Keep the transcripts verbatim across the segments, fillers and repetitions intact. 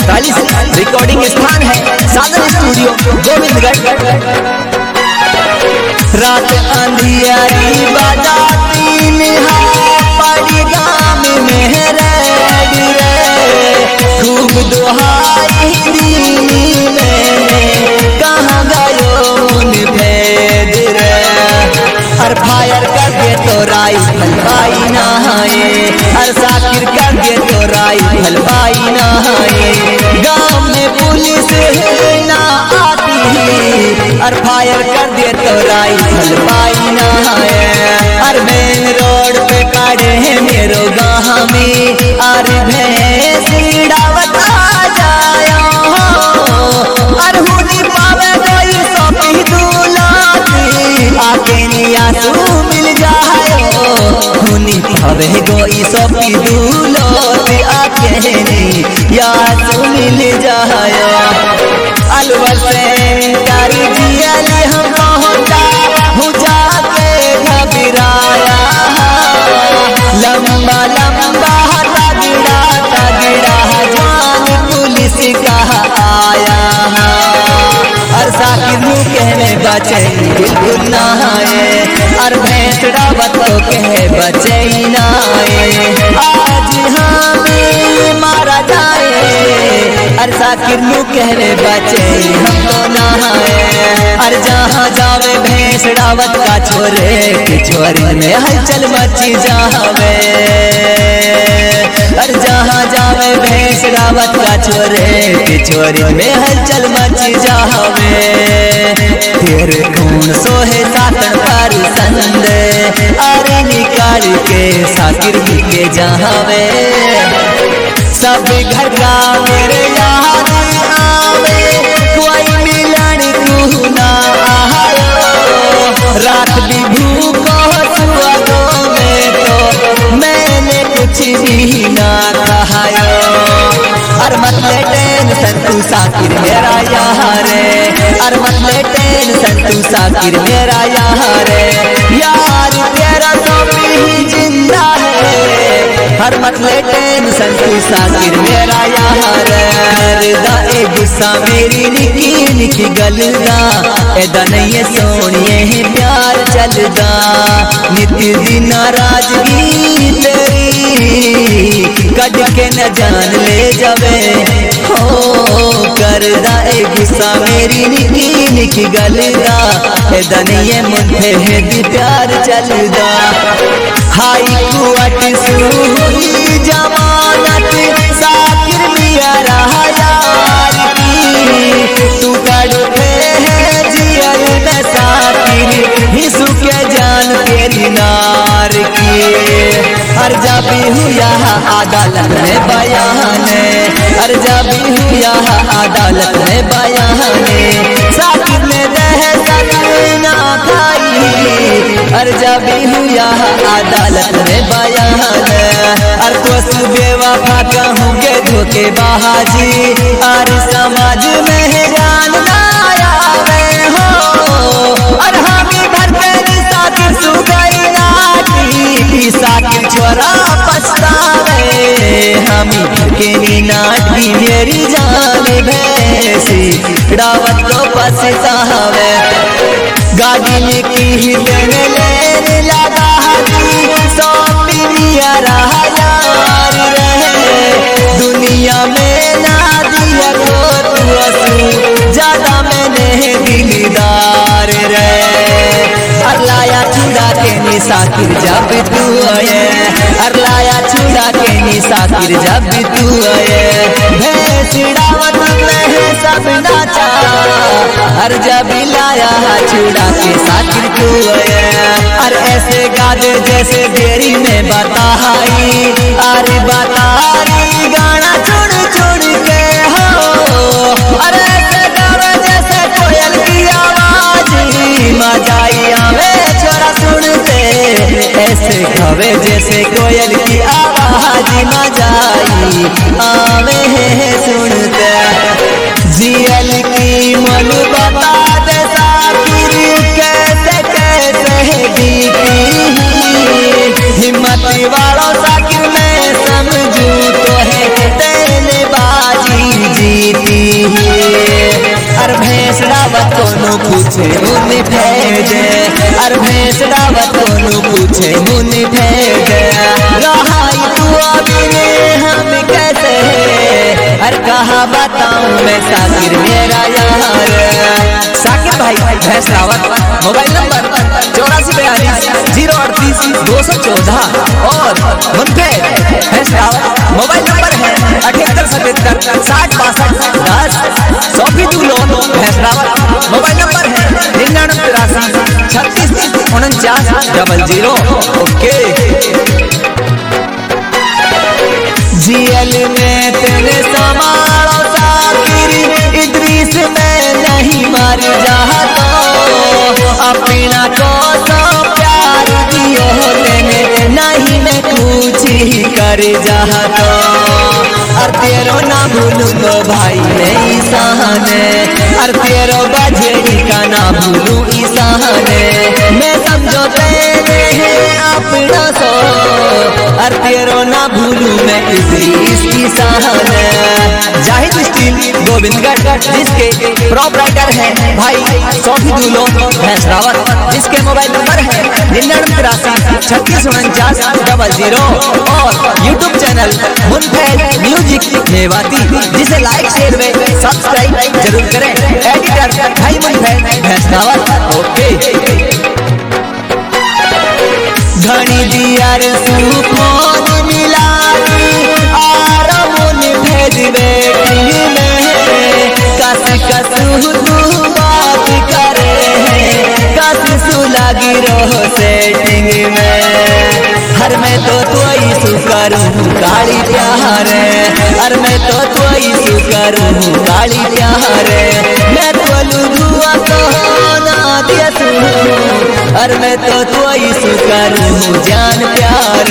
पैंतालीस रिकॉर्डिंग स्थान है साधन स्टूडियो गोविंदगढ़। रात अंधियारी बजाती निहा पड़ी गाम में रेड रे खूब दुहाई दीनी मैंने कहाँ गयो उन भेद रे हर फायर कर दे तो राई भलवाई नहाए हर साकिर कर दे तो राई भलवाई नहाए गाँव में पुलिस ना आती हर फायर कर दे तो राई भलवाई नहाए हर मेन रोड पे काढ़े हैं मेरो गाँव में अर भैंस डावत आ जाया अर हुनी पावे गई सोपी दूलाती आके नियासू मिल जायो हुनी पावे गई सोपी दूलाती आके नियासू मिल जायो अलवर से कारी दियाली हम पहुंचा हूँ जाके घबराया लंबा लंबा तगड़ा तगड़ा जान पुलिस का आया और साकिर मुँह कहने बचे बिल्कुल ना आए और भैंस डावत तो कहे बचे ना आए आज हमें मारा जाए और साकिर मुँह कहने बचे हम तो ना आए और जहाँ जावे भैंस डावत का छोरे छोरी में हलचल मची जावे और जहाँ जावे भैंस डावत का छोरे छोरी में हलचल मची जावे तेरे खून सोहे सातन पर संदे अरे निकाल के साकिर के जावे सब घर का मेरे याद आवे कोई मिलन तू ना आयो रात भी भूखो सुअगों में तो मैंने कुछ भी ना खायो अर मत ले टेंशन तू साकिर मेरा यार अर मत ले टेंशन तू साकिर मेरा यार यार तेरा तो भी जिंदा है हर मत ले टेंशन तू साकिर मेरा यार दाए गुस्सा मेरी निकी निकी गलदा एदा नहीं सोनिए है प्यार चलदा नित्य दी नाराजगी तेरी कट के न जान ले जावे हो करदा ए गुस्सा मेरी निकी निकी गलदा एदा नहीं मुझे है दी प्यार चलदा हाई कुआट सुई जमानत साकिर मिया रहा यार की तू कड़े है जियल में साकिर हिसू के जान तेरी नार की हर जाबी हुआ अदालत में बयान हर जाबी हुआ अदालत में बयान साकिर ने दहशत ना खाई हर जाबी हुआ अदालत में बयान हर को बेवफा कहूँगे धोखे बाजी हर समाज में जान आया हो और हमी भर मेरी साकिर सुगई नाटी साकिर छोरा पछतावे हमी के नाटी मेरी जान भैंसी डावत को पछतावे गाड़ी में की लेने लेने लगा सोपी मिया रहा यार रहे दुनिया में ना दिया को तू असू ज्यादा मैंने दिलदार रहे अरलाया छुड़ा के नी साकिर जब तू आए अरलाया छुड़ा के नी साकिर जब तू आए भैंस डावत में सब नाचा हर जब लाया छुड़ा के साकिर तू आए और ऐसे गादे जैसे देरी में बताई अरे बतारी गाना छोड़ छोड़ के हो अरे ऐसे गावे जैसे कोयल की आवाज मजाई आवे छोरा सुनते ऐसे गावे जैसे कोयल की आवाज मजाई आवे सुनते जियल की मन बता दे साकिर कैसे कैसे बीती हिम्मत वालों साकिर मैं समझू तो है तेने बाजी जी पूछे मुनि भेदे अर भैंस डावत कोनो पूछे मुनि भेदे रहाई तू अभी हम कैसे अर कहा बताऊं मैं साकिर मेरा यार। साकिर भाई भैंस रावत मोबाइल नंबर चौरासी बयालीस जीरो अड़तीस दो सौ चौदह और मुनफेद भैंस रावत मोबाइल नंबर है अठहत्तर सतहत्तर साठ बासठ दस सौफी दूलो भैंस रावत मोबाइल नंबर है निन्यानवे तिरासी छत्तीस उनचास डबल जीरो। ओके जियल में तेरे समारो साकिर इद्रीस में नहीं मर जाता अपना को तो प्यार दियो तेने नहीं मैं कुछ ही कर जाता और तेरो ना भूलूंगा भाई मैं ईसाने और तेरो बजेरी का ना भूलूं ईसाने मैं समझो तेरे अपना सो और तेरो ना भूलूं मैं इद्रीस ईसाने। जाहिद स्टील गोविंदगढ़ जिसके प्रॉप राइटर है भाई सौफी दूलो भैंस रावत जिसके मोबाइल नंबर है निन्यानवे तिरासी छत्तीस उनचास डबल जीरो और YouTube channel Munfed music Mewati जिसे लाइक शेयर व सब्सक्राइब जरूर करें। एडिटर भाई मुनफेद भैंस रावत। ओके घनी दियार सुखोन मिलानी आर मुनफेद बेटी में कस कस तू बात करे कस सुलागी रहो सेटिंग में हर मैं तो तोई सुकरूं काली प्यार हर मैं तो तोई सुकरूं काली प्यार मैं बोलू दुआ तो ना दिया तू हर मैं तो तोई सुकरूं जान प्यार।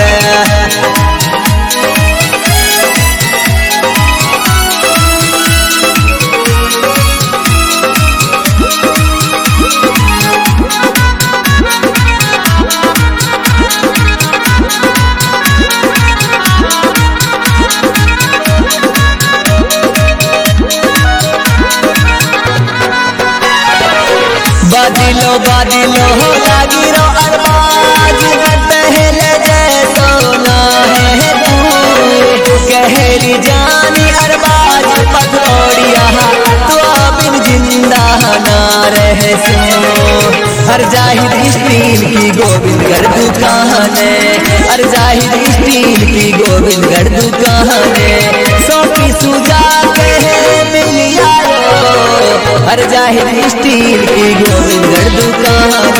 बादिलो बादिलो लागी रो अरबाज पहले जैसो ना है तू कहरी जानी अरबाज पथरोड़िया तो बिन जिंदा ना रह सो हर जाहिद स्टील की गोविंदगढ़ दुकाने हर जाहिद स्टील की गोविंदगढ़ दुकाने सौ की सुजा के मिलिया हर जाहिद स्टील की गोविंदगढ़ दुकान।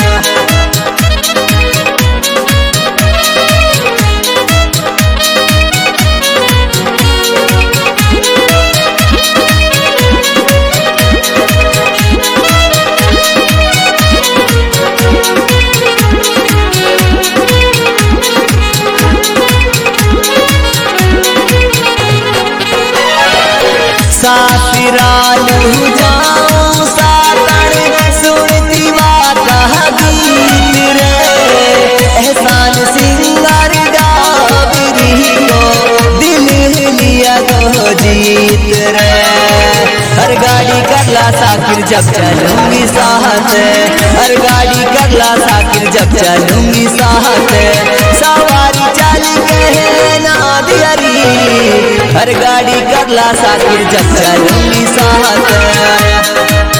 सासिरालू जाऊं सातन सुनती बात गीत रे एहसान सिंगार गाबरी को दिल लिया तो जीत रे हर गाड़ी करला साकिर जब चलूंगी साथ हर गाड़ी करला साकिर जब चलूंगी साथ सवारी चल के ना दियरी हर गाड़ी करला साकिर जब चलूंगी साथ।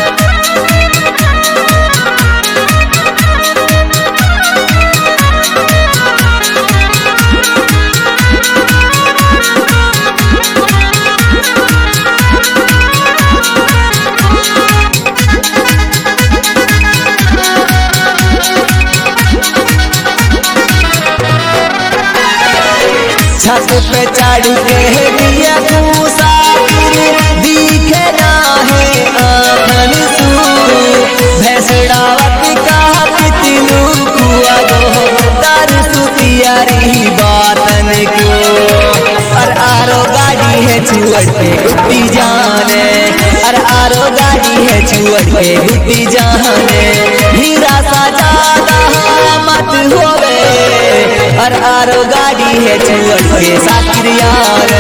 छत पे चढ़ के दिया साकिर दिखे ना है आँखन सू भैंसड़ावत का पितलू कुआ गो तर सुतियारी बातन को और आरो गाड़ी है छुअड़ पे गुट्टी जाने और आरो गाड़ी है छुअड़ पे गुट्टी जाने हीरा सा ज्यादा मत होवे और आरो गाड़ी है छुअड़ पे साकिर यार।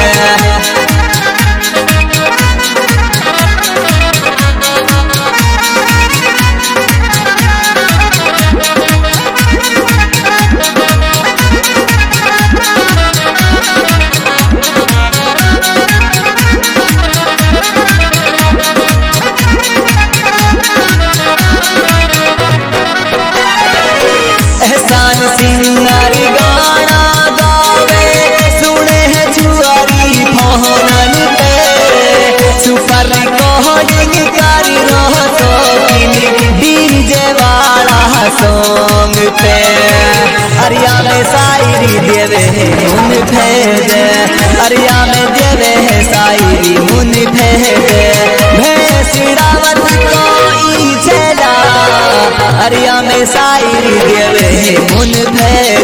देवे मुन भेदे अरिया में देवे है शायरी मुन भेदे भैंसिड़ावत कोई चला अरिया में शायरी देवे मुन भेदे।